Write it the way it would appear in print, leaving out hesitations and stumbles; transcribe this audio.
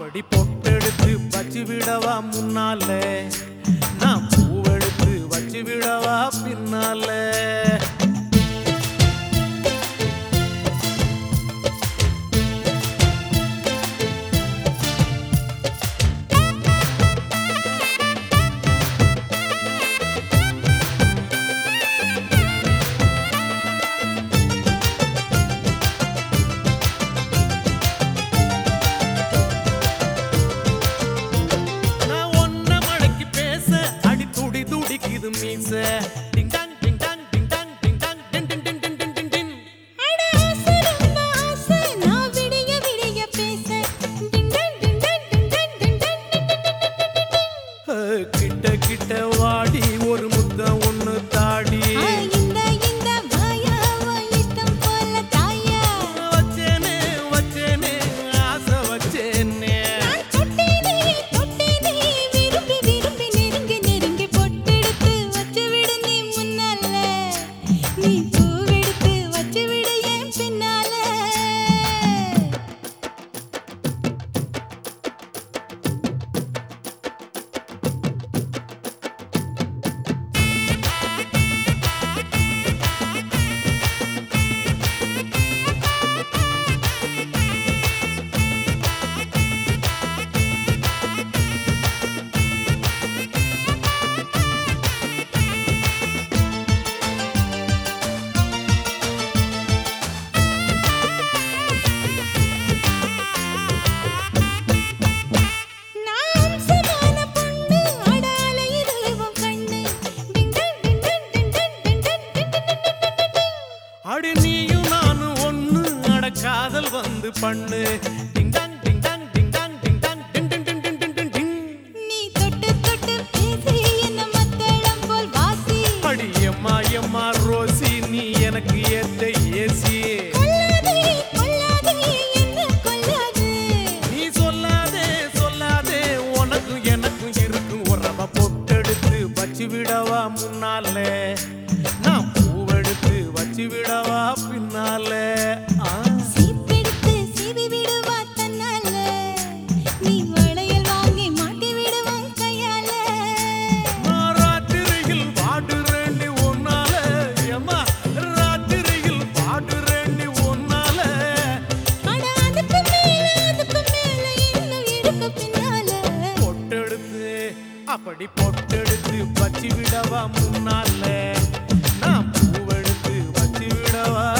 அப்படி பொட்டெடுத்து வச்சு விடவா முன்னால, நான் பூவெடுத்து வச்சு விடவா பின்னால. Ding dang ding dang ding dang ding dang din din din din din din din. அட ஆசை ரொம்ப ஆசை நான் விடிய விடிய பேச ding dang ding dang ding dang ding dang din din din din din. கிட்ட கிட்ட வாடி ஒரு முத்தம் ஒண்ணு தாடி. இந்த மாயா இஷ்டம் போல தாயா. வச்சேனே வச்சேனே ஆசை வச்சேனே. நான் தொட்டேனே தொட்டேனே விரும்பி விரும்பி நெருங்கி நெருங்கி பொட்டெடுத்து வச்சு விடு நீ முன்னால. நீ பூவெடுத்து வச்சு விடு என் பின்னால. நான் சமான பொண்ணு அடால இதுவும் கண்ணு ding dong ding dong ding dong ding dong ding dong ding dong. அடி நீயும் நானும் ஒண்ணு அட காதல் வந்து பண்ணு. Ding dong ding dong ding dong ding dong ding ding ding ding ding ding ding. நீ தொட்டு தொட்டு பேசி என்ன மத்தளம் போல் வாசி. அடி எம்மா எம்மா ரோசி நீ எனக்கு ஏத்த ஏசி. கொல்லாதே கொல்லாதே என்ன கொல்லாதே. நீ சொல்லாதே சொல்லாதே உனக்கும் எனக்கும் இருக்கும் உறவ. பொட்டெடுத்து வச்சு விடவா முன்னால, நான் பூவெடுத்து வச்சு விடவா பின்னால. சீப்பெடுத்து சீவி விடுவா தன்னால. நீ வளையல் வாங்கி மாட்டி விடுவான் கையால. நான் ராத்திரியில் பாடுறேண்டி உன்னால, எம்மா ராத்திரியில் பாடுறேண்டி உன்னால. அட அதுக்கு மேல இன்னும் இருக்கு பின்னால. பொட்டெடுத்து அப்படி பொட்டெடுத்து வச்சு விடவா முன்னால, நான் பூவெடுத்து வச்சு விடவா